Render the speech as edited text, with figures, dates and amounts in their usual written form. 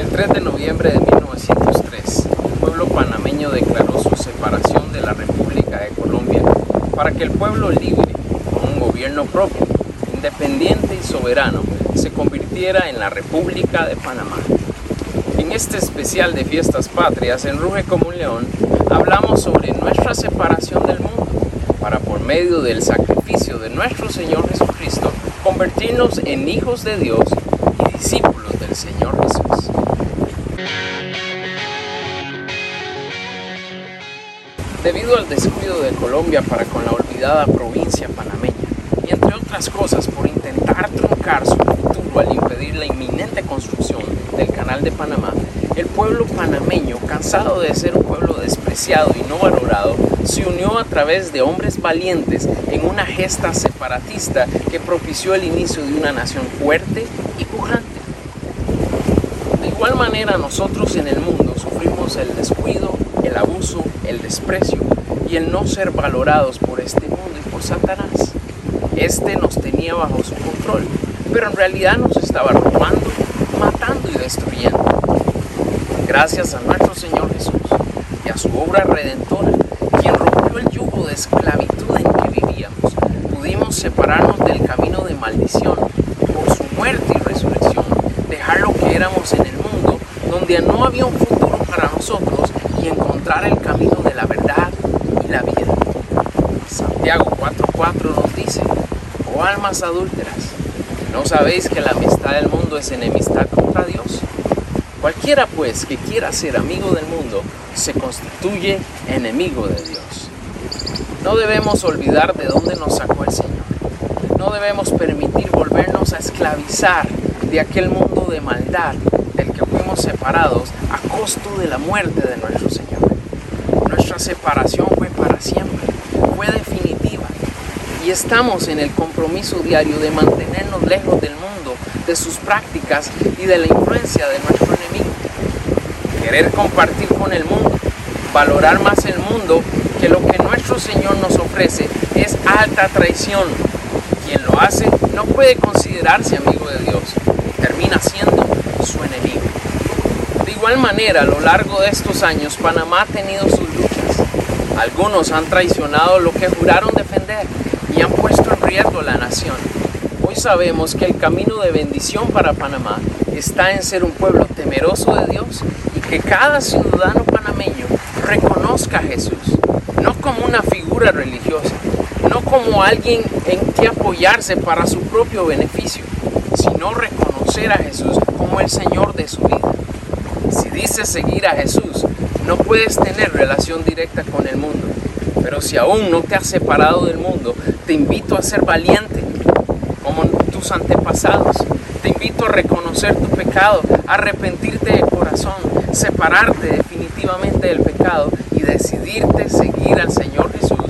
El 3 de noviembre de 1903, el pueblo panameño declaró su separación de la República de Colombia para que el pueblo libre, con un gobierno propio, independiente y soberano, se convirtiera en la República de Panamá. En este especial de Fiestas Patrias, en Ruge como un León, hablamos sobre nuestra separación del mundo, para por medio del sacrificio de nuestro Señor Jesucristo, convertirnos en hijos de Dios y discípulos del Señor Jesús. Debido al descuido de Colombia para con la olvidada provincia panameña, y entre otras cosas por intentar truncar su futuro al impedir la inminente construcción del Canal de Panamá, el pueblo panameño, cansado de ser un pueblo despreciado y no valorado, se unió a través de hombres valientes en una gesta separatista que propició el inicio de una nación fuerte y pujante. De igual manera, nosotros en el mundo sufrimos el descuido, el abuso, el desprecio y el no ser valorados por este mundo y por Satanás. Este nos tenía bajo su control, pero en realidad nos estaba robando, matando y destruyendo. Gracias a nuestro Señor Jesús y a su obra redentora, quien rompió el yugo de esclavitud en que vivíamos, pudimos separarnos del camino de maldición por su muerte y resurrección, dejar lo que éramos en el mundo, donde no había un futuro para nosotros, y encontrar el camino de la verdad y la vida. Santiago 4:4 nos dice: oh almas adúlteras, ¿no sabéis que la amistad del mundo es enemistad contra Dios? Cualquiera pues que quiera ser amigo del mundo se constituye enemigo de Dios. No debemos olvidar de dónde nos sacó el Señor. No debemos permitir volvernos a esclavizar de aquel mundo de maldad del que fuimos separados a costo de la muerte de nuestro Señor. Nuestra separación fue para siempre, fue definitiva, y estamos en el compromiso diario de mantenernos lejos del mundo, de sus prácticas y de la influencia de nuestro enemigo. Querer compartir con el mundo, valorar más el mundo que lo que nuestro Señor nos ofrece, es alta traición. Quien lo hace no puede considerarse amigo de Dios, termina siendo su enemigo. De igual manera, a lo largo de estos años, Panamá ha tenido sus luchas. Algunos han traicionado lo que juraron defender y han puesto en riesgo a la nación. Hoy sabemos que el camino de bendición para Panamá está en ser un pueblo temeroso de Dios y que cada ciudadano panameño reconozca a Jesús, no como una figura religiosa, no como alguien en que apoyarse para su propio beneficio, sino reconocer a Jesús como el Señor de su vida. Si dices seguir a Jesús, no puedes tener relación directa con el mundo, pero si aún no te has separado del mundo, te invito a ser valiente como tus antepasados. Te invito a reconocer tu pecado, a arrepentirte de corazón, separarte definitivamente del pecado y decidirte seguir al Señor Jesús